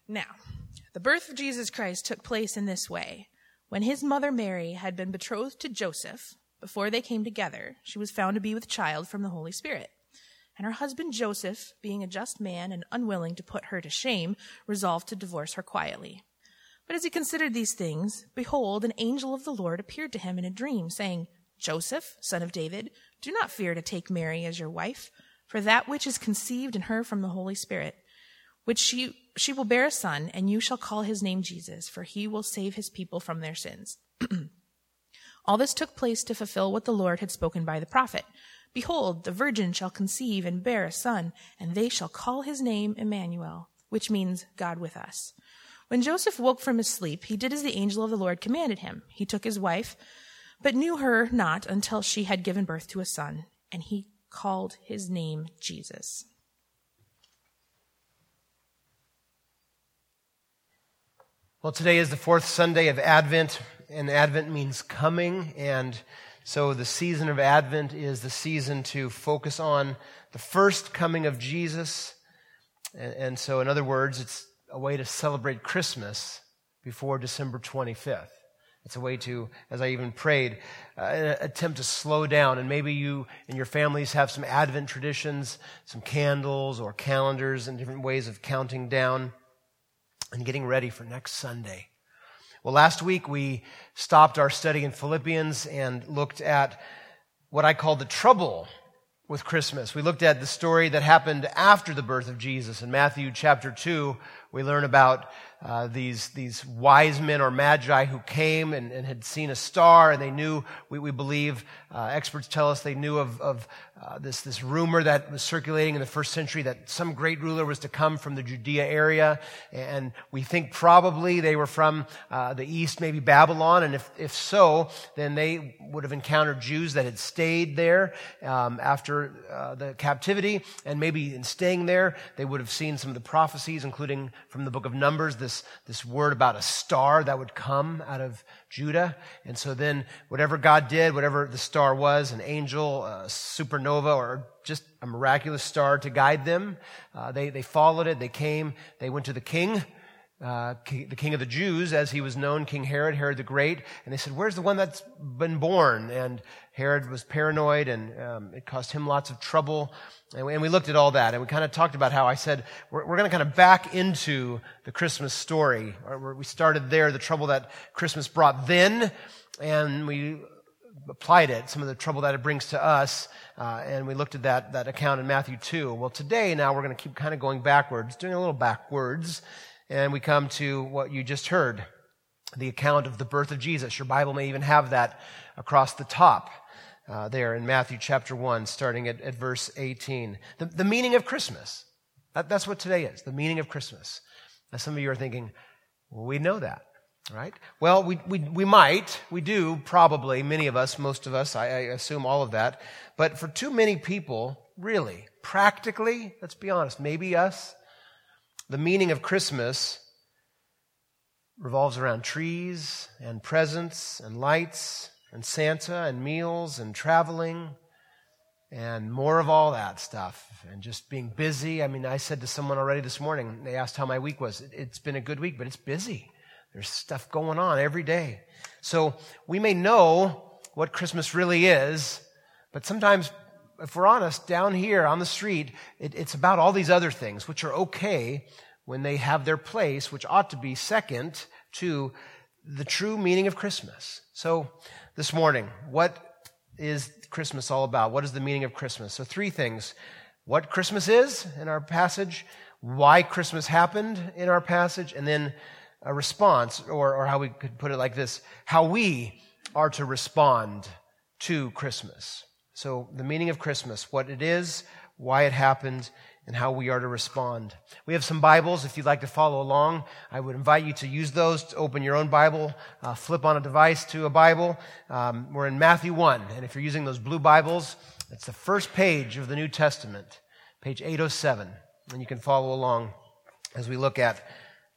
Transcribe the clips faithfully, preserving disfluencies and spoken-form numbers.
Now, the birth of Jesus Christ took place in this way. When his mother Mary had been betrothed to Joseph, before they came together, she was found to be with child from the Holy Spirit. And her husband Joseph, being a just man and unwilling to put her to shame, resolved to divorce her quietly. But as he considered these things, behold, an angel of the Lord appeared to him in a dream, saying, Joseph, son of David, do not fear to take Mary as your wife, for that which is conceived in her from the Holy Spirit, which she, she will bear a son, and you shall call his name Jesus, for he will save his people from their sins. All this took place to fulfill what the Lord had spoken by the prophet. Behold, the virgin shall conceive and bear a son, and they shall call his name Emmanuel, which means God with us. When Joseph woke from his sleep, he did as the angel of the Lord commanded him. He took his wife, but knew her not until she had given birth to a son, and he called his name Jesus. Well, today is the fourth Sunday of Advent, and Advent means coming, and so the season of Advent is the season to focus on the first coming of Jesus, and, and so in other words, it's a way to celebrate Christmas before December twenty-fifth. It's a way to, as I even prayed, uh, attempt to slow down. And maybe you and your families have some Advent traditions, some candles or calendars and different ways of counting down and getting ready for next Sunday. Well, last week we stopped our study in Philippians and looked at what I call the trouble with Christmas. We looked at the story that happened after the birth of Jesus. In Matthew chapter two, we learn about uh, these these wise men or magi who came and, and had seen a star, and they knew, we, we believe, uh, experts tell us they knew of, of uh, this, this rumor that was circulating in the first century that some great ruler was to come from the Judea area, and we think probably they were from uh, the east, maybe Babylon, and if, if so, then they would have encountered Jews that had stayed there um, after uh, the captivity, and maybe in staying there, they would have seen some of the prophecies, including from the book of Numbers, this, this word about a star that would come out of Judah. And so then whatever God did, whatever the star was, an angel, a supernova, or just a miraculous star to guide them, uh, they, they followed it, they came, they went to the king, uh, the king of the Jews, as he was known, King Herod, Herod the Great, and they said, where's the one that's been born? And Herod was paranoid, and um, it caused him lots of trouble. And we, and we looked at all that, and we kind of talked about how I said, we're, we're going to kind of back into the Christmas story. We started there, the trouble that Christmas brought then, and we applied it, some of the trouble that it brings to us, uh, and we looked at that, that account in Matthew two. Well, today, now, we're going to keep kind of going backwards, doing a little backwards, and we come to what you just heard, the account of the birth of Jesus. Your Bible may even have that across the top. Uh, there in Matthew chapter one, starting at, at verse eighteen. The, the meaning of Christmas. That, that's what today is, the meaning of Christmas. Now some of you are thinking, well, we know that, right? Well, we, we, we might, we do probably, many of us, most of us, I, I assume all of that. But for too many people, really, practically, let's be honest, maybe us, the meaning of Christmas revolves around trees and presents and lights and Santa and meals and traveling and more of all that stuff and just being busy. I mean, I said to someone already this morning, they asked how my week was. It's been a good week, but it's busy. There's stuff going on every day. So we may know what Christmas really is, but sometimes, if we're honest, down here on the street, it, it's about all these other things, which are okay when they have their place, which ought to be second to the true meaning of Christmas. So this morning, what is Christmas all about? What is the meaning of Christmas? So three things. What Christmas is in our passage, why Christmas happened in our passage, and then a response, or, or how we could put it like this, how we are to respond to Christmas. So the meaning of Christmas, what it is, why it happened, and how we are to respond. We have some Bibles. If you'd like to follow along, I would invite you to use those to open your own Bible, uh, flip on a device to a Bible. Um, we're in Matthew one, and if you're using those blue Bibles, it's the first page of the New Testament, page eight oh seven, and you can follow along as we look at,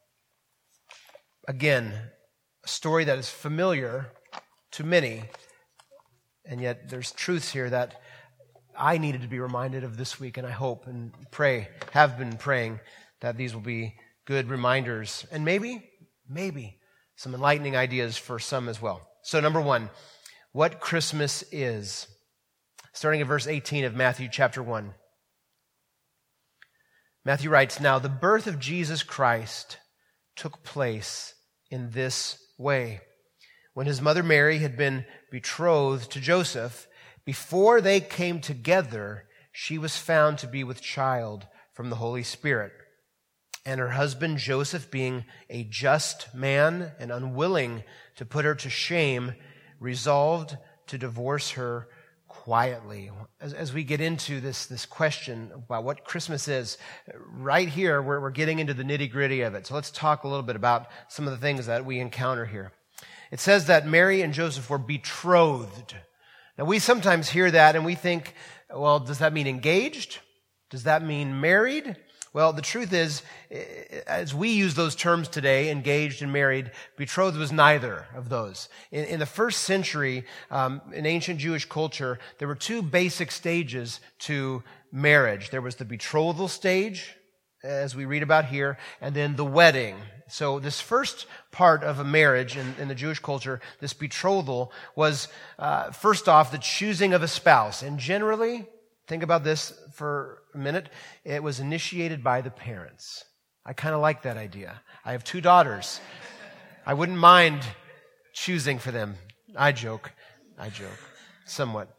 again, a story that is familiar to many, and yet there's truths here that I needed to be reminded of this week, and I hope and pray, have been praying that these will be good reminders, and maybe, maybe some enlightening ideas for some as well. So number one, what Christmas is. Starting at verse eighteen of Matthew chapter one. Matthew writes, "Now the birth of Jesus Christ took place in this way. When his mother Mary had been betrothed to Joseph, before they came together, she was found to be with child from the Holy Spirit. And her husband Joseph, being a just man and unwilling to put her to shame, resolved to divorce her quietly." As, as we get into this, this question about what Christmas is, right here we're, we're getting into the nitty-gritty of it. So let's talk a little bit about some of the things that we encounter here. It says that Mary and Joseph were betrothed. Now we sometimes hear that and we think, well, does that mean engaged? Does that mean married? Well, the truth is, as we use those terms today, engaged and married, betrothed was neither of those. In, in the first century, um, in ancient Jewish culture, there were two basic stages to marriage. There was the betrothal stage, as we read about here, and then the wedding. So this first part of a marriage in, in the Jewish culture, this betrothal, was uh, first off the choosing of a spouse. And generally, think about this for a minute, it was initiated by the parents. I kind of like that idea. I have two daughters. I wouldn't mind choosing for them. I joke. I joke. Somewhat.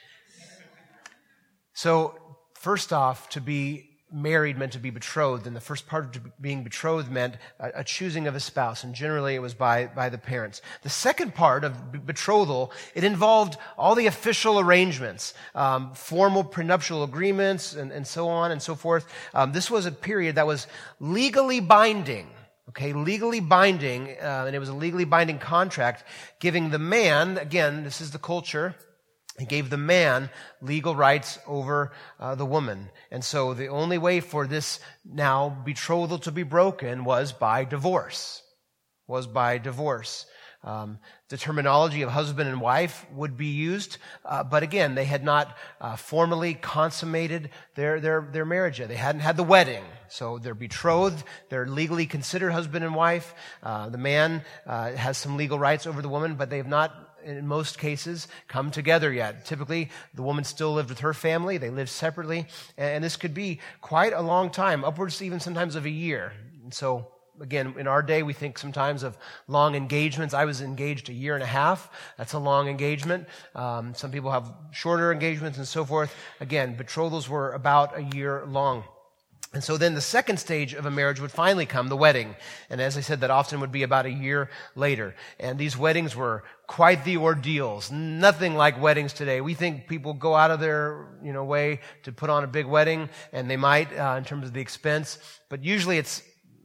So, first off, to be married meant to be betrothed, and the first part of being betrothed meant a, a choosing of a spouse, and generally it was by, by the parents. The second part of betrothal, it involved all the official arrangements, um, formal prenuptial agreements, and, and so on and so forth. Um, this was a period that was legally binding, okay, legally binding, uh, and it was a legally binding contract giving the man, again, this is the culture, he gave the man legal rights over uh, the woman. And so the only way for this now betrothal to be broken was by divorce. Was by divorce. Um, the terminology of husband and wife would be used, uh, but again, they had not uh, formally consummated their, their, their marriage yet. They hadn't had the wedding. So they're betrothed, they're legally considered husband and wife. Uh, the man uh, has some legal rights over the woman, but they have not, in most cases, come together yet. Typically, the woman still lived with her family. They lived separately. And this could be quite a long time, upwards even sometimes of a year. And so, again, in our day, we think sometimes of long engagements. I was engaged a year and a half. That's a long engagement. Um, some people have shorter engagements and so forth. Again, betrothals were about a year long. And so then the second stage of a marriage would finally come, the wedding. And as I said, that often would be about a year later. And these weddings were quite the ordeals. Nothing like weddings today. We think people go out of their, you know, way to put on a big wedding, and they might, uh, in terms of the expense. But usually it's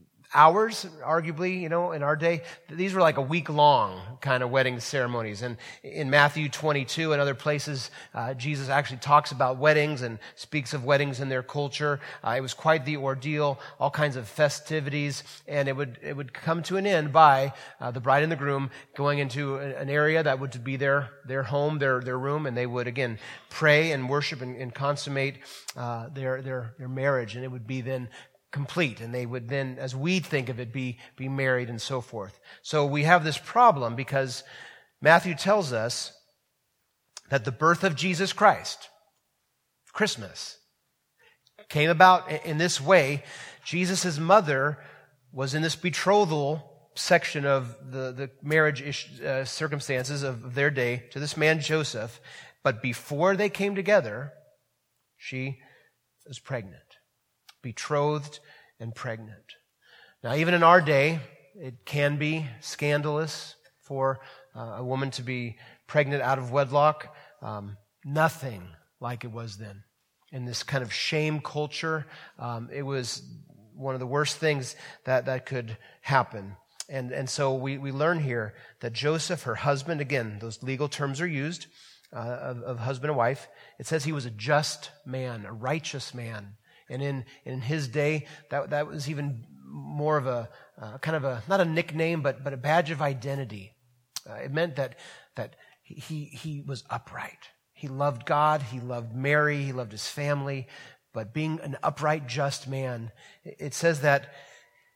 hours, arguably, you know, in our day. These were like a week-long kind of wedding ceremonies. And in Matthew twenty-two and other places, uh, Jesus actually talks about weddings and speaks of weddings in their culture. Uh, it was quite the ordeal, all kinds of festivities, and it would it would come to an end by uh, the bride and the groom going into an area that would be their their home, their their room, and they would again pray and worship and, and consummate uh, their their their marriage, and it would be then complete, and they would then, as we think of it, be, be married and so forth. So we have this problem because Matthew tells us that the birth of Jesus Christ, Christmas, came about in this way. Jesus' mother was in this betrothal section of the, the marriage ish, uh, circumstances of their day to this man Joseph, but before they came together, she was pregnant. Betrothed and pregnant. Now, even in our day, it can be scandalous for uh, a woman to be pregnant out of wedlock. Um, nothing like it was then. In this kind of shame culture, um, it was one of the worst things that, that could happen. And, and so we, we learn here that Joseph, her husband, again, those legal terms are used, uh, of, of husband and wife. It says he was a just man, a righteous man. And in, in his day, that, that was even more of a, uh, kind of a, not a nickname, but, but a badge of identity. Uh, it meant that, that he, he was upright. He loved God, he loved Mary, he loved his family, but being an upright, just man, it says that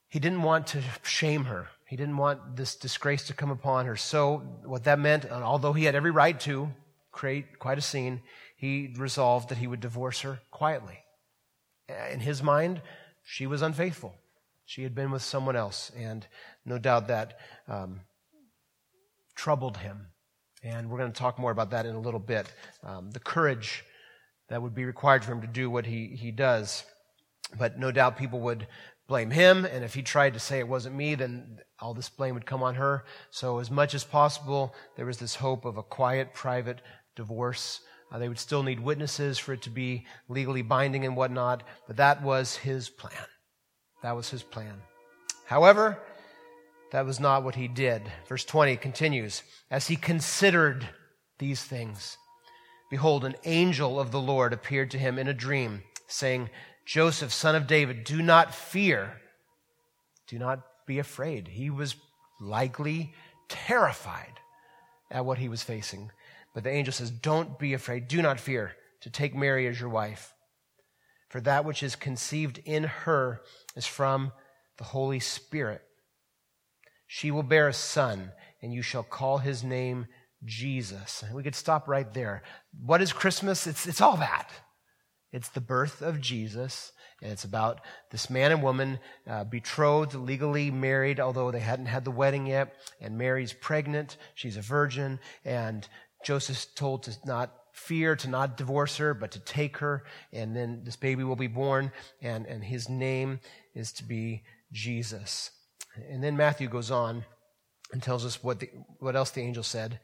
He didn't want to shame her. He didn't want this disgrace to come upon her. So what that meant, although he had every right to create quite a scene, he resolved that he would divorce her quietly. In his mind, she was unfaithful. She had been with someone else, and no doubt that um, troubled him. And we're going to talk more about that in a little bit. Um, the courage that would be required for him to do what he, he does. But no doubt people would blame him, and if he tried to say it wasn't me, then all this blame would come on her. So as much as possible, there was this hope of a quiet, private divorce. Uh, they would still need witnesses for it to be legally binding and whatnot, but that was his plan. That was his plan. However, that was not what he did. Verse twenty continues, as he considered these things, behold, an angel of the Lord appeared to him in a dream, saying, Joseph, son of David, do not fear. Do not be afraid. He was likely terrified at what he was facing. But the angel says, don't be afraid. Do not fear to take Mary as your wife. For that which is conceived in her is from the Holy Spirit. She will bear a son, and you shall call his name Jesus. We could stop right there. What is Christmas? It's, it's all that. It's the birth of Jesus, and it's about this man and woman uh, betrothed, legally married, although they hadn't had the wedding yet, and Mary's pregnant, she's a virgin, and Joseph's told to not fear, to not divorce her, but to take her, and then this baby will be born, and, and his name is to be Jesus. And then Matthew goes on and tells us what the, what else the angel said.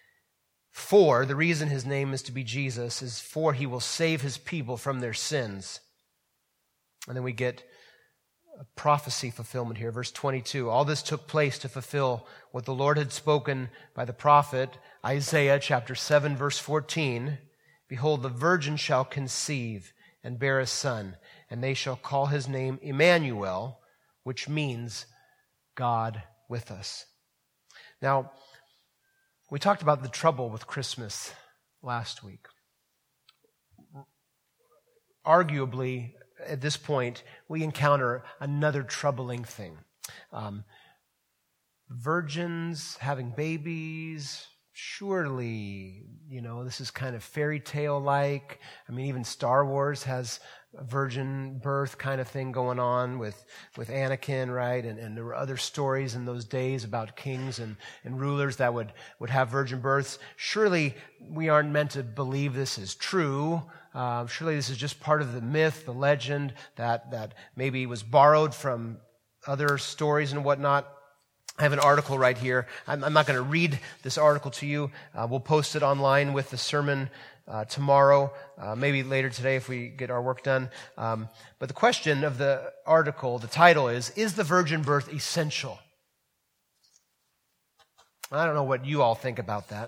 For, the reason his name is to be Jesus is for he will save his people from their sins. And then we get a prophecy fulfillment here, verse twenty-two. All this took place to fulfill what the Lord had spoken by the prophet Isaiah chapter seven, verse fourteen. Behold, the virgin shall conceive and bear a son, and they shall call his name Emmanuel, which means God with us. Now, we talked about the trouble with Christmas last week. Arguably, at this point, we encounter another troubling thing. Um, virgins having babies, surely, you know, this is kind of fairy tale-like. I mean, even Star Wars has a virgin birth kind of thing going on with, with Anakin, right? And, and there were other stories in those days about kings and, and rulers that would, would have virgin births. Surely we aren't meant to believe this is true. Uh, surely this is just part of the myth, the legend that, that maybe was borrowed from other stories and whatnot. I have an article right here. I'm, I'm not going to read this article to you. Uh, we'll post it online with the sermon uh, tomorrow, uh, maybe later today if we get our work done. Um, but the question of the article, the title is, Is the virgin birth essential? I don't know what you all think about that.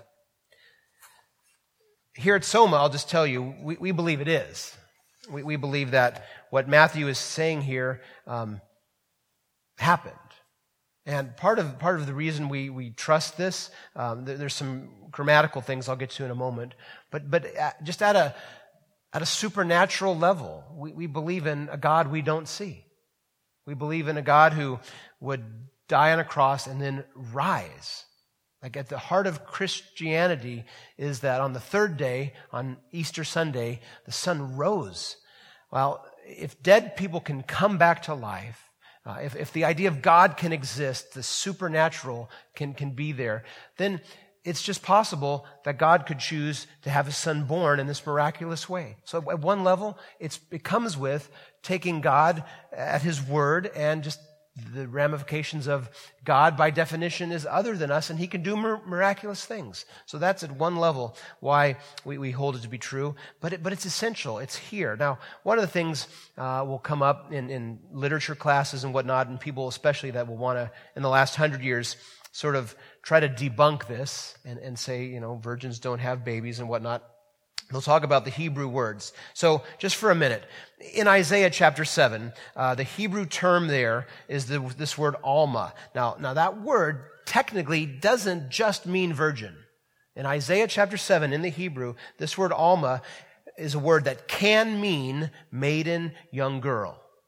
Here at Soma, I'll just tell you, we, we believe it is. We, we believe that what Matthew is saying here um, happened. And part of part of the reason we, we trust this, um, there, there's some grammatical things I'll get to in a moment, but but just at a at a supernatural level, we, we believe in a God we don't see. We believe in a God who would die on a cross and then rise. Like at the heart of Christianity is that on the third day, on Easter Sunday, the sun rose. Well, if dead people can come back to life, Uh, if, if the idea of God can exist, the supernatural can, can be there, then it's just possible that God could choose to have his son born in this miraculous way. So at one level, it's, it comes with taking God at his word, and just the ramifications of God by definition is other than us, and he can do mir- miraculous things. So that's at one level why we, we hold it to be true, but it, but it's essential. It's here. Now, one of the things uh, will come up in, in literature classes and whatnot, and people especially that will want to, in the last hundred years, sort of try to debunk this and, and say, you know, virgins don't have babies and whatnot. They'll talk about the Hebrew words. So just for a minute, in Isaiah chapter seven, uh, the Hebrew term there is the, this word alma. Now, now that word technically doesn't just mean virgin. In Isaiah chapter seven, in the Hebrew, this word alma is a word that can mean maiden, young girl.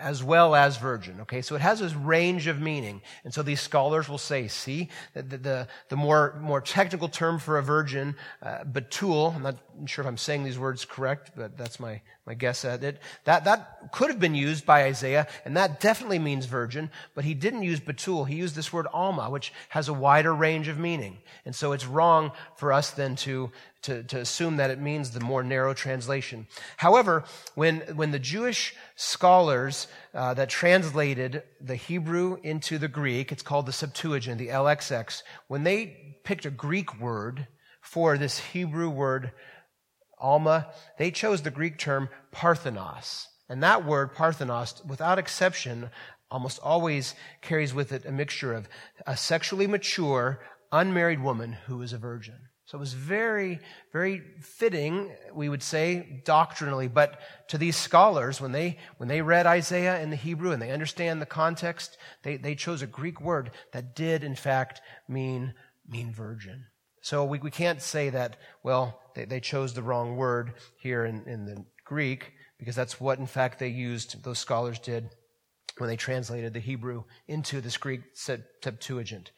as well as virgin. Okay, so it has this range of meaning. And so these scholars will say, see, the, the, the more, more technical term for a virgin, uh, batul, I'm not sure if I'm saying these words correct, but that's my, my guess at it. That, that could have been used by Isaiah, and that definitely means virgin, but he didn't use batul. He used this word alma, which has a wider range of meaning. And so it's wrong for us then to To, to assume that it means the more narrow translation. However, when when the Jewish scholars uh, that translated the Hebrew into the Greek, it's called the Septuagint, the L X X, when they picked a Greek word for this Hebrew word alma, they chose the Greek term parthenos. And that word parthenos, without exception, almost always carries with it a mixture of a sexually mature, unmarried woman who is a virgin. So it was very, very fitting, we would say, doctrinally. But to these scholars, when they when they read Isaiah in the Hebrew and they understand the context, they, they chose a Greek word that did, in fact, mean mean virgin. So we, we can't say that, well, they, they chose the wrong word here in, in the Greek, because that's what, in fact, they used, those scholars did, when they translated the Hebrew into this Greek Septuagint.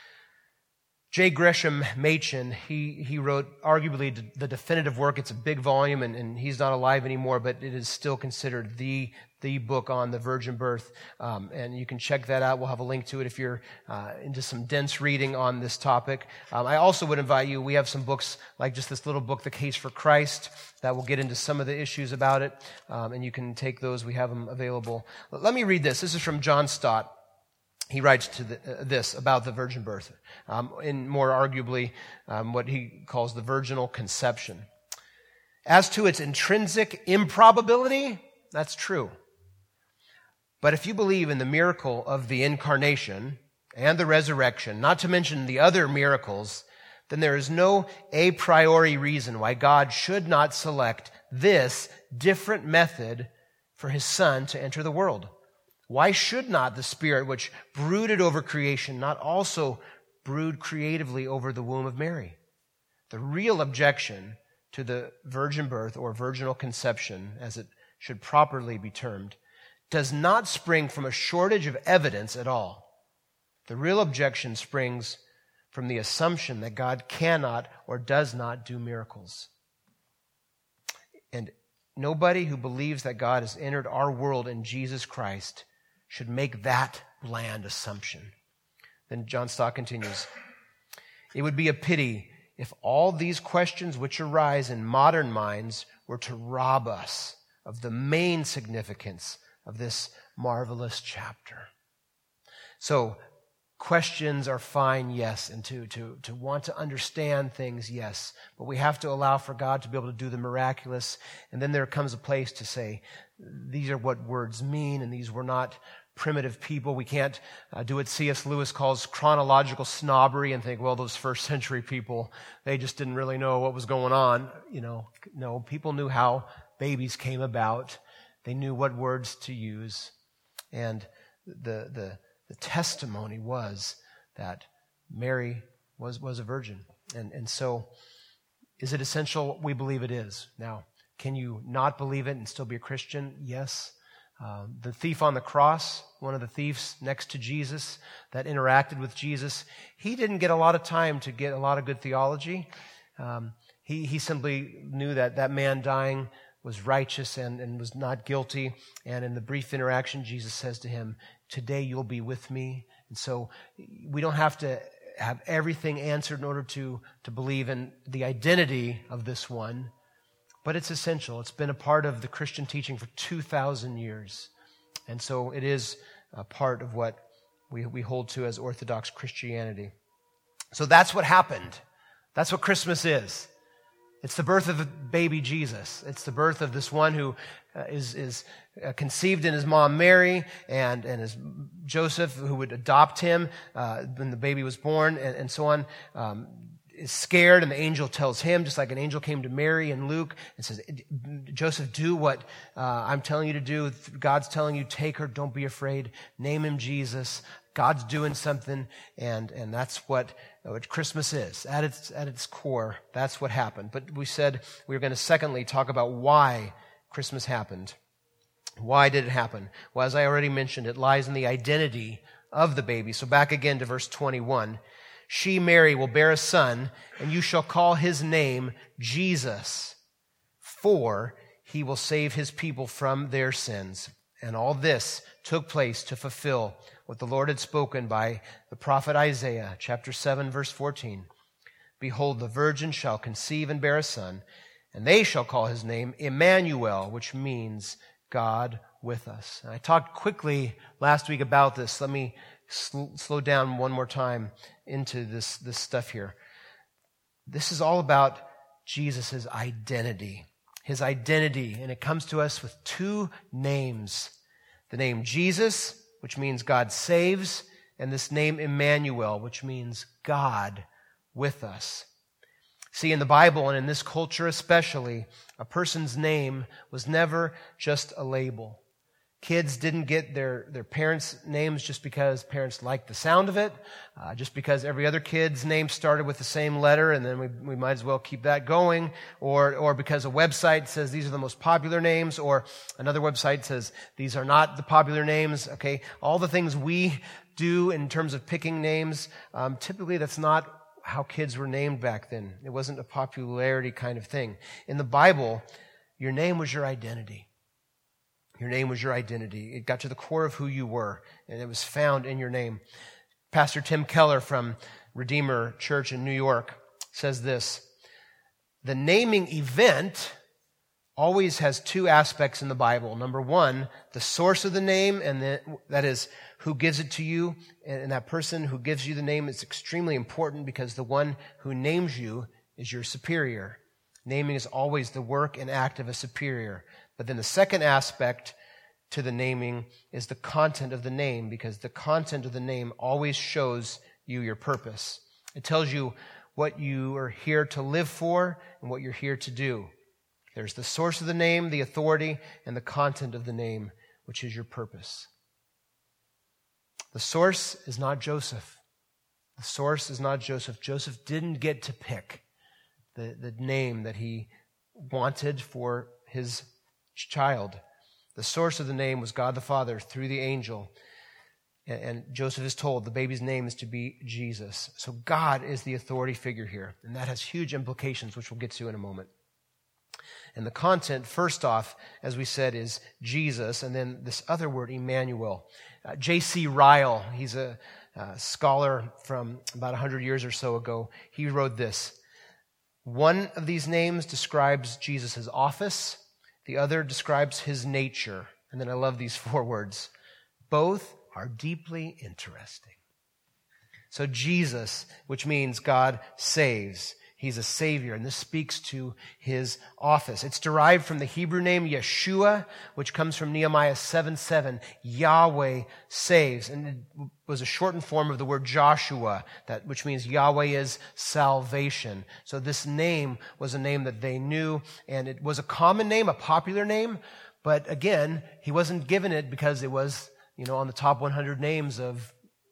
J. Gresham Machen, he, he wrote arguably the definitive work. It's a big volume, and, and he's not alive anymore, but it is still considered the, the book on the virgin birth. Um, and you can check that out. We'll have a link to it if you're uh, into some dense reading on this topic. Um, I also would invite you, we have some books like just this little book, The Case for Christ, that will get into some of the issues about it. Um, and you can take those. We have them available. Let me read this. This is from John Stott. He writes to the, uh, this about the virgin birth, um, in more arguably um, what he calls the virginal conception. As to its intrinsic improbability, that's true. But if you believe in the miracle of the incarnation and the resurrection, not to mention the other miracles, then there is no a priori reason why God should not select this different method for his Son to enter the world. Why should not the Spirit which brooded over creation not also brood creatively over the womb of Mary? The real objection to the virgin birth, or virginal conception, as it should properly be termed, does not spring from a shortage of evidence at all. The real objection springs from the assumption that God cannot or does not do miracles. And nobody who believes that God has entered our world in Jesus Christ should make that bland assumption. Then John Stott continues, it would be a pity if all these questions which arise in modern minds were to rob us of the main significance of this marvelous chapter. So, questions are fine, yes, and to, to, to want to understand things, yes, but we have to allow for God to be able to do the miraculous, and then there comes a place to say, these are what words mean, and these were not primitive people. We can't uh, do what C S Lewis calls chronological snobbery and think, well, those first century people, they just didn't really know what was going on. You know, no, people knew how babies came about. They knew what words to use, and the the The testimony was that Mary was, was a virgin. And, and so, is it essential? We believe it is. Now, can you not believe it and still be a Christian? Yes. Uh, the thief on the cross, one of the thieves next to Jesus that interacted with Jesus, he didn't get a lot of time to get a lot of good theology. Um, he, he simply knew that that man dying was righteous and, and was not guilty. And in the brief interaction, Jesus says to him, today you'll be with me. And so we don't have to have everything answered in order to, to believe in the identity of this one, but it's essential. It's been a part of the Christian teaching for two thousand years. And so it is a part of what we, we hold to as Orthodox Christianity. So that's what happened. That's what Christmas is. It's the birth of the baby Jesus. It's the birth of this one who uh, is, is uh, conceived in his mom Mary, and, and his Joseph, who would adopt him uh, when the baby was born, and, and so on, um, is scared, and the angel tells him, just like an angel came to Mary and Luke, and says, Joseph, do what uh, I'm telling you to do. God's telling you, take her, don't be afraid, name him Jesus. God's doing something, and, and that's what, what Christmas is. At its, at its core, that's what happened. But we said we were going to secondly talk about why Christmas happened. Why did it happen? Well, as I already mentioned, it lies in the identity of the baby. So back again to verse twenty-one. She, Mary, will bear a son, and you shall call his name Jesus, for he will save his people from their sins. And all this took place to fulfill what the Lord had spoken by the prophet Isaiah, chapter seven, verse fourteen. Behold, the virgin shall conceive and bear a son, and they shall call his name Emmanuel, which means God with us. And I talked quickly last week about this. Let me sl- slow down one more time into this, this stuff here. This is all about Jesus' identity. His identity, and it comes to us with two names. The name Jesus, which means God saves, and this name Emmanuel, which means God with us. See, in the Bible and in this culture especially, a person's name was never just a label. Kids didn't get their, their parents' names just because parents liked the sound of it, uh, just because every other kid's name started with the same letter, and then we, we might as well keep that going, or, or because a website says these are the most popular names, or another website says these are not the popular names, okay? All the things we do in terms of picking names, um, typically that's not how kids were named back then. It wasn't a popularity kind of thing. In the Bible, your name was your identity. Your name was your identity. It got to the core of who you were, and it was found in your name. Pastor Tim Keller from Redeemer Church in New York says this: the naming event always has two aspects in the Bible. Number one, the source of the name, and the, that is who gives it to you. And that person who gives you the name is extremely important because the one who names you is your superior. Naming is always the work and act of a superior. But then the second aspect to the naming is the content of the name, because the content of the name always shows you your purpose. It tells you what you are here to live for and what you're here to do. There's the source of the name, the authority, and the content of the name, which is your purpose. The source is not Joseph. The source is not Joseph. Joseph didn't get to pick the, the name that he wanted for his child. The source of the name was God the Father through the angel. And, and Joseph is told the baby's name is to be Jesus. So God is the authority figure here. And that has huge implications, which we'll get to in a moment. And the content, first off, as we said, is Jesus, and then this other word, Emmanuel. Uh, J C Ryle, he's a uh, scholar from about one hundred years or so ago. He wrote this: one of these names describes Jesus' office, the other describes his nature. And then I love these four words: both are deeply interesting. So Jesus, which means God saves. He's a savior, and this speaks to his office. It's derived from the Hebrew name Yeshua, which comes from Nehemiah seven seven. Yahweh saves, and it was a shortened form of the word Joshua, that which means Yahweh is salvation. So this name was a name that they knew, and it was a common name, a popular name, but again, he wasn't given it because it was, you know, on the top one hundred names of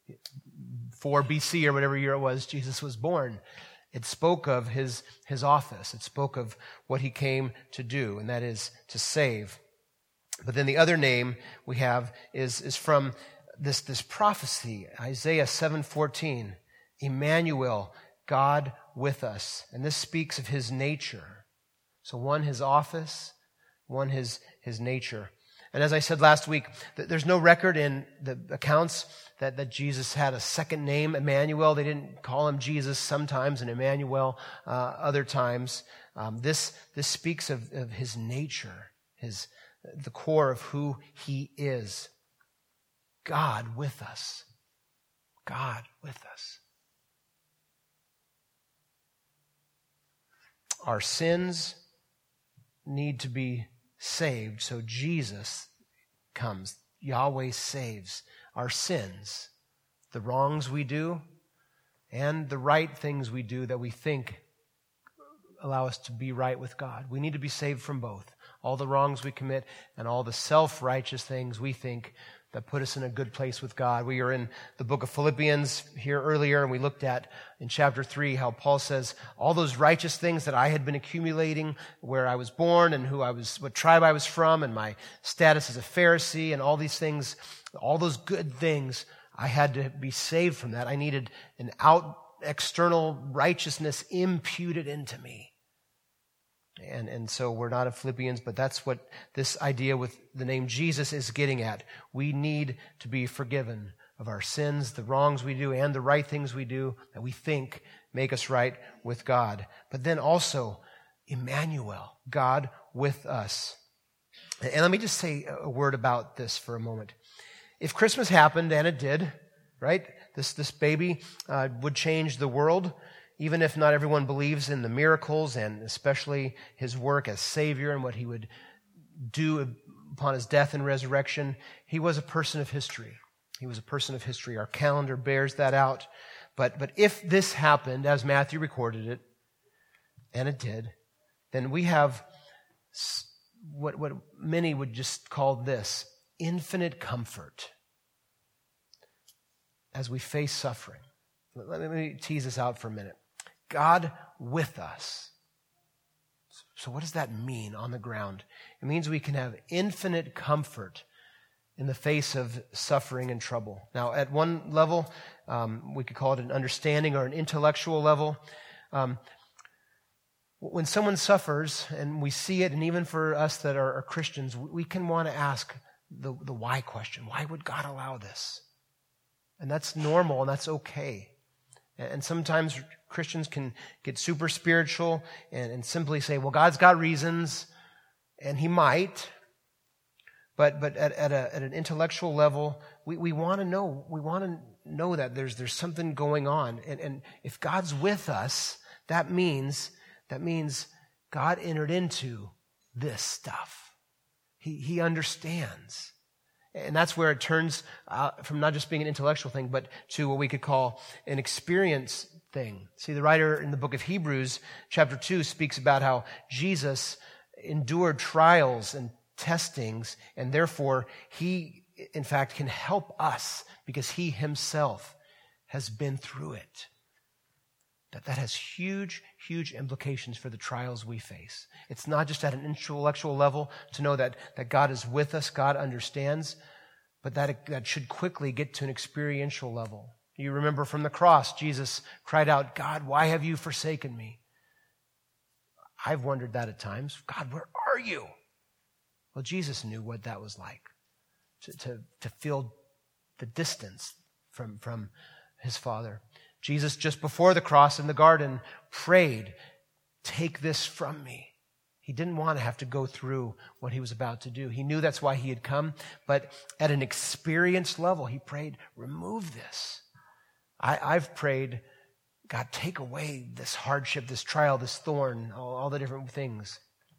four B C or whatever year it was Jesus was born. It spoke of his, his office. It spoke of what he came to do, and that is to save. But then the other name we have is, is from this, this prophecy, Isaiah seven fourteen. Emmanuel, God with us. And this speaks of his nature. So one, his office, one, his, his nature. And as I said last week, there's no record in the accounts that, that Jesus had a second name, Emmanuel. They didn't call him Jesus sometimes and Emmanuel uh, other times. Um, this, this speaks of, of his nature, his, the core of who he is. God with us. God with us. Our sins need to be saved, so Jesus comes. Yahweh saves our sins, the wrongs we do, and the right things we do that we think allow us to be right with God. We need to be saved from both. All the wrongs we commit and all the self-righteous things we think that put us in a good place with God. We are in the book of Philippians here earlier, and we looked at in chapter three how Paul says all those righteous things that I had been accumulating, where I was born and who I was, what tribe I was from, and my status as a Pharisee, and all these things, all those good things, I had to be saved from that. I needed an out external righteousness imputed into me. And and so we're not in Philippians, but that's what this idea with the name Jesus is getting at. We need to be forgiven of our sins, the wrongs we do, and the right things we do that we think make us right with God. But then also, Emmanuel, God with us. And let me just say a word about this for a moment. If Christmas happened, and it did, right? This, this baby uh, would change the world. Even if not everyone believes in the miracles and especially his work as Savior and what he would do upon his death and resurrection, he was a person of history. He was a person of history. Our calendar bears that out. But, but if this happened, as Matthew recorded it, and it did, then we have what, what many would just call this infinite comfort as we face suffering. Let me tease this out for a minute. God with us. So what does that mean on the ground? It means we can have infinite comfort in the face of suffering and trouble. Now, at one level, um, we could call it an understanding or an intellectual level. Um, when someone suffers, and we see it, and even for us that are, are Christians, we can want to ask the, the why question. Why would God allow this? And that's normal, and that's okay. And sometimes Christians can get super spiritual and, and simply say, well, God's got reasons, and he might. But but at, at, a, at an intellectual level, we, we want to know, we want to know that there's there's something going on. And, and if God's with us, that means that means God entered into this stuff. He he understands. And that's where it turns uh, from not just being an intellectual thing, but to what we could call an experience thing. See, the writer in the book of Hebrews, chapter two, speaks about how Jesus endured trials and testings, and therefore he, in fact, can help us because he himself has been through it. That that has huge, huge implications for the trials we face. It's not just at an intellectual level to know that, that God is with us, God understands, but that it, that should quickly get to an experiential level. You remember from the cross, Jesus cried out, God, why have you forsaken me? I've wondered that at times. God, where are you? Well, Jesus knew what that was like, to, to, to feel the distance from, from his Father. Jesus, just before the cross in the garden, prayed, take this from me. He didn't want to have to go through what he was about to do. He knew that's why he had come, but at an experienced level, he prayed, remove this. I, I've prayed, God, take away this hardship, this trial, this thorn, all, all the different things.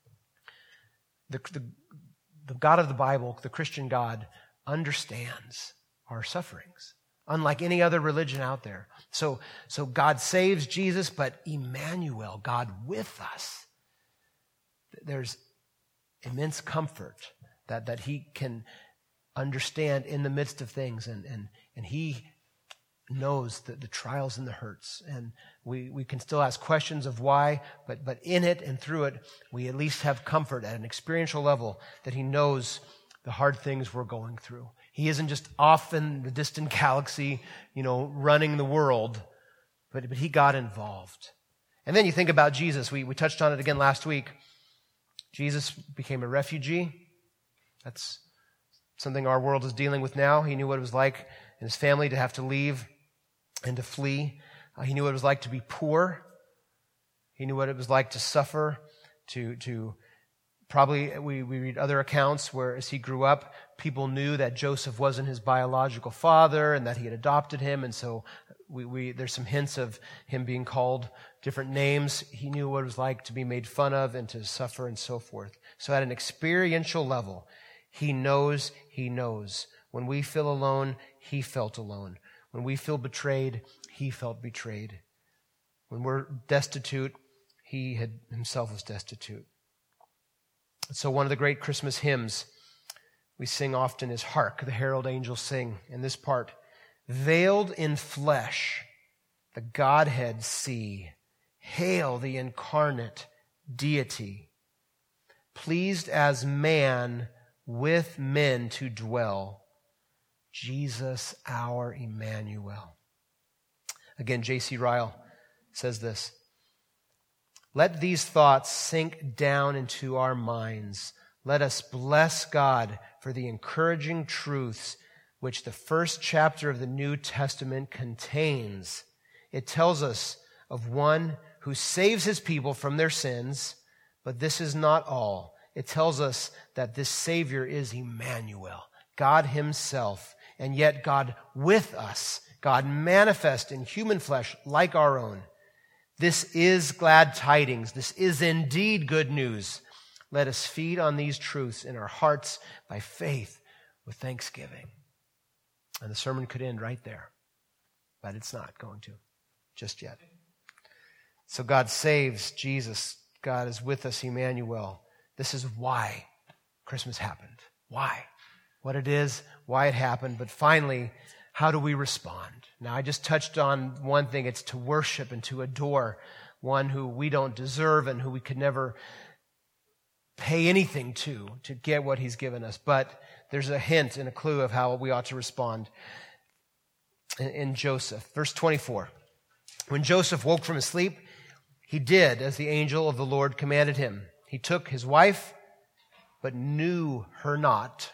The, the, the God of the Bible, the Christian God, understands our sufferings. Unlike any other religion out there. So, so God saves Jesus, but Emmanuel, God with us. There's immense comfort that, that he can understand in the midst of things, and, and, and he knows the, the trials and the hurts. And we, we can still ask questions of why, but, but in it and through it, we at least have comfort at an experiential level that he knows the hard things we're going through. He isn't just off in the distant galaxy, you know, running the world, but, but he got involved. And then you think about Jesus. We, we touched on it again last week. Jesus became a refugee. That's something our world is dealing with now. He knew what it was like in his family to have to leave and to flee. Uh, he knew what it was like to be poor. He knew what it was like to suffer, to, to Probably we, we read other accounts where as he grew up, people knew that Joseph wasn't his biological father and that he had adopted him. And so we, we there's some hints of him being called different names. He knew what it was like to be made fun of and to suffer and so forth. So at an experiential level, he knows, he knows. When we feel alone, he felt alone. When we feel betrayed, he felt betrayed. When we're destitute, he had himself was destitute. So one of the great Christmas hymns we sing often is hark, the herald angels sing in this part. Veiled in flesh, the Godhead see. Hail the incarnate deity. Pleased as man with men to dwell. Jesus our Emmanuel. Again, J C Ryle says this. Let these thoughts sink down into our minds. Let us bless God for the encouraging truths which the first chapter of the New Testament contains. It tells us of one who saves his people from their sins, but this is not all. It tells us that this Savior is Emmanuel, God himself, and yet God with us, God manifest in human flesh like our own. This is glad tidings. This is indeed good news. Let us feed on these truths in our hearts by faith with thanksgiving. And the sermon could end right there, but it's not going to just yet. So God saves Jesus. God is with us, Emmanuel. This is why Christmas happened. Why? What it is, why it happened. But finally, how do we respond? Now, I just touched on one thing. It's to worship and to adore one who we don't deserve and who we could never pay anything to, to get what he's given us. But there's a hint and a clue of how we ought to respond in, in Joseph. Verse twenty-four. When Joseph woke from his sleep, he did as the angel of the Lord commanded him. He took his wife, but knew her not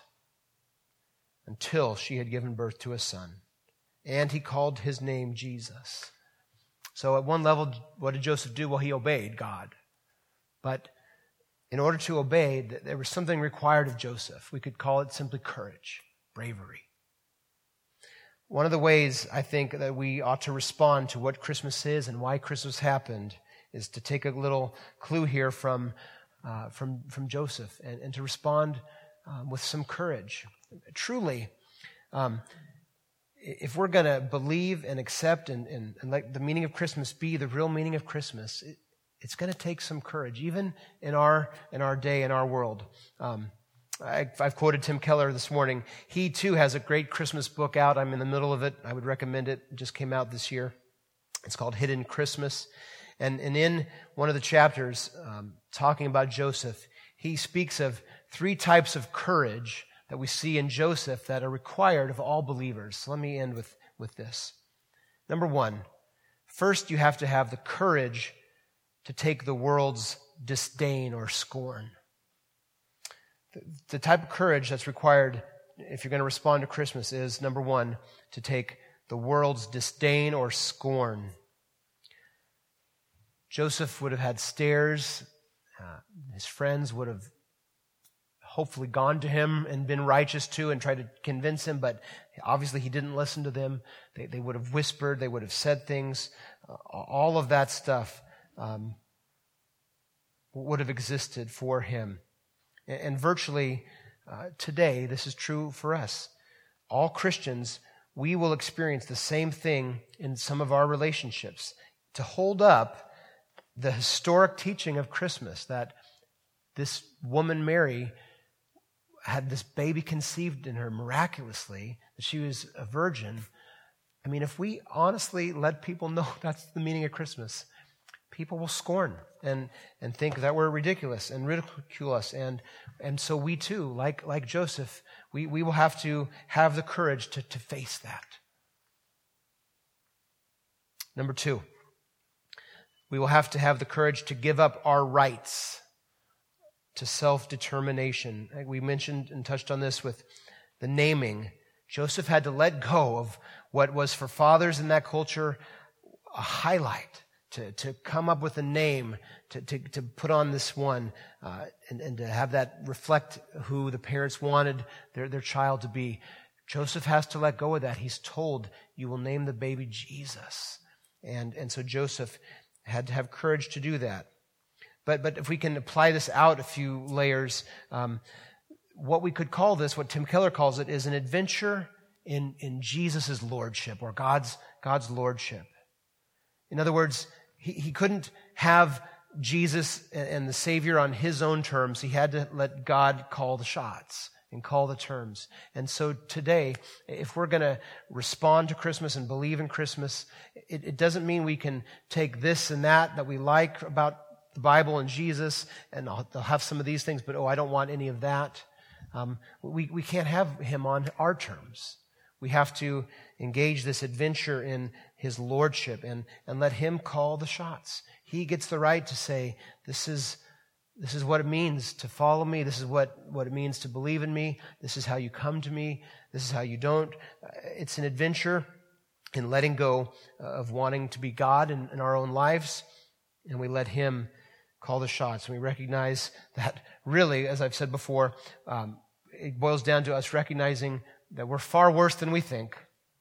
until she had given birth to a son. And he called his name Jesus. So at one level, what did Joseph do? Well, he obeyed God. But in order to obey, there was something required of Joseph. We could call it simply courage, bravery. One of the ways I think that we ought to respond to what Christmas is and why Christmas happened is to take a little clue here from uh, from, from Joseph and, and to respond um, with some courage. Truly, um, if we're going to believe and accept and, and, and let the meaning of Christmas be the real meaning of Christmas, it, it's going to take some courage, even in our in our day, in our world. Um, I, I've quoted Tim Keller this morning. He, too, has a great Christmas book out. I'm in the middle of it. I would recommend it. It just came out this year. It's called Hidden Christmas. And, and in one of the chapters, um, talking about Joseph, he speaks of three types of courage that we see in Joseph that are required of all believers. So let me end with, with this. Number one, first you have to have the courage to take the world's disdain or scorn. The, the type of courage that's required if you're going to respond to Christmas is, number one, to take the world's disdain or scorn. Joseph would have had stares. Uh, his friends would have hopefully gone to him and been righteous too and tried to convince him, but obviously he didn't listen to them. They, they would have whispered. They would have said things. Uh, all of that stuff um, would have existed for him. And, and virtually uh, today, this is true for us. All Christians, we will experience the same thing in some of our relationships. To hold up the historic teaching of Christmas, that this woman, Mary, had this baby conceived in her miraculously, that she was a virgin. I mean, if we honestly let people know that's the meaning of Christmas, people will scorn and, and think that we're ridiculous and ridicule us. And, and so we too, like, like Joseph, we, we will have to have the courage to, to face that. Number two, we will have to have the courage to give up our rights to self-determination. We mentioned and touched on this with the naming. Joseph had to let go of what was for fathers in that culture a highlight, to, to come up with a name, to, to, to put on this one, uh, and, and to have that reflect who the parents wanted their, their child to be. Joseph has to let go of that. He's told, you will name the baby Jesus. And, and so Joseph had to have courage to do that. But but if we can apply this out a few layers, um, what we could call this, what Tim Keller calls it, is an adventure in, in Jesus' lordship, or God's God's lordship. In other words, he, he couldn't have Jesus and the Savior on his own terms. He had to let God call the shots. and call the terms. And so today, if we're going to respond to Christmas and believe in Christmas, it, it doesn't mean we can take this and that that we like about the Bible and Jesus, and I'll, I'll have some of these things, but oh, I don't want any of that. Um, we, we can't have him on our terms. We have to engage this adventure in his lordship and, and let him call the shots. He gets the right to say, this is this is what it means to follow me. This is what, what it means to believe in me. This is how you come to me. This is how you don't. It's an adventure in letting go of wanting to be God in, in our own lives, and we let him call the shots. And we recognize that really, as I've said before, um, it boils down to us recognizing that we're far worse than we think.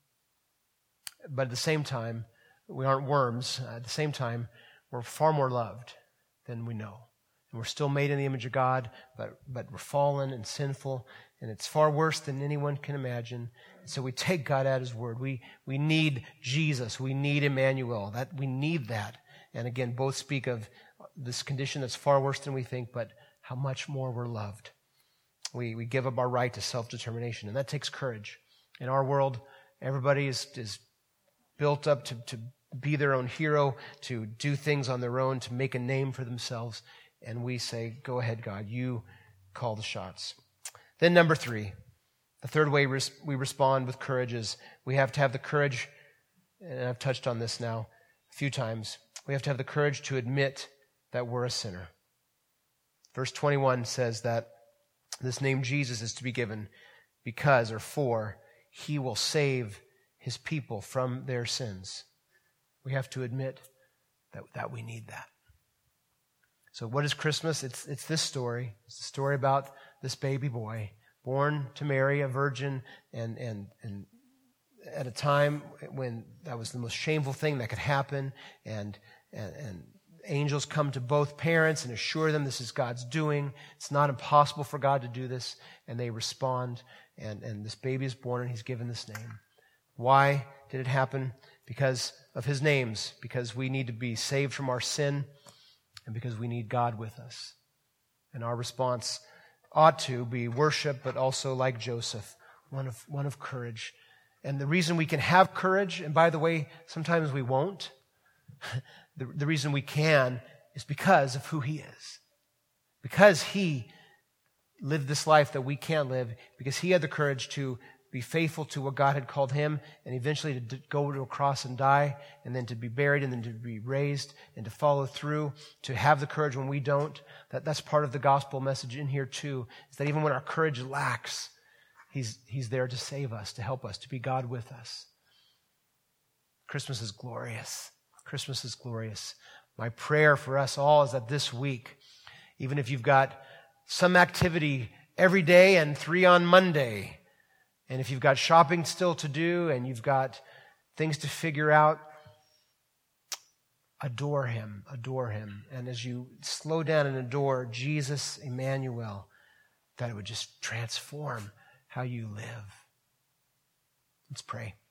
But at the same time, we aren't worms. At the same time, we're far more loved than we know. And we're still made in the image of God, but, but we're fallen and sinful, and it's far worse than anyone can imagine. And so we take God at his word. We, we need Jesus. We need Emmanuel. That, we need that. And again, both speak of this condition that's far worse than we think, but how much more we're loved. We, we give up our right to self-determination, and that takes courage. In our world, everybody is, is built up to, to be their own hero, to do things on their own, to make a name for themselves. And we say, go ahead, God, you call the shots. Then number three, the third way we respond with courage is we have to have the courage, and I've touched on this now a few times, we have to have the courage to admit that we're a sinner. Verse twenty-one says that this name Jesus is to be given because, or for, he will save his people from their sins. We have to admit that, that we need that. So what is Christmas? It's, it's this story. It's the story about this baby boy born to Mary, a virgin, and, and, and at a time when that was the most shameful thing that could happen, and, and, and angels come to both parents and assure them this is God's doing. It's not impossible for God to do this, and they respond, and, and this baby is born, and he's given this name. Why did it happen? Because of his names, because we need to be saved from our sin, and because we need God with us. And our response ought to be worship, but also like Joseph, one of, one of courage. And the reason we can have courage, and by the way, sometimes we won't, the, the reason we can is because of who he is. Because he lived this life that we can't live, because he had the courage to be faithful to what God had called him, and eventually to go to a cross and die, and then to be buried, and then to be raised, and to follow through, to have the courage when we don't. That, that's part of the gospel message in here too, is that even when our courage lacks, he's, he's there to save us, to help us, to be God with us. Christmas is glorious. Christmas is glorious. My prayer for us all is that this week, even if you've got some activity every day and three on Monday, and if you've got shopping still to do and you've got things to figure out, adore him, adore him. And as you slow down and adore Jesus, Emmanuel, that it would just transform how you live. Let's pray.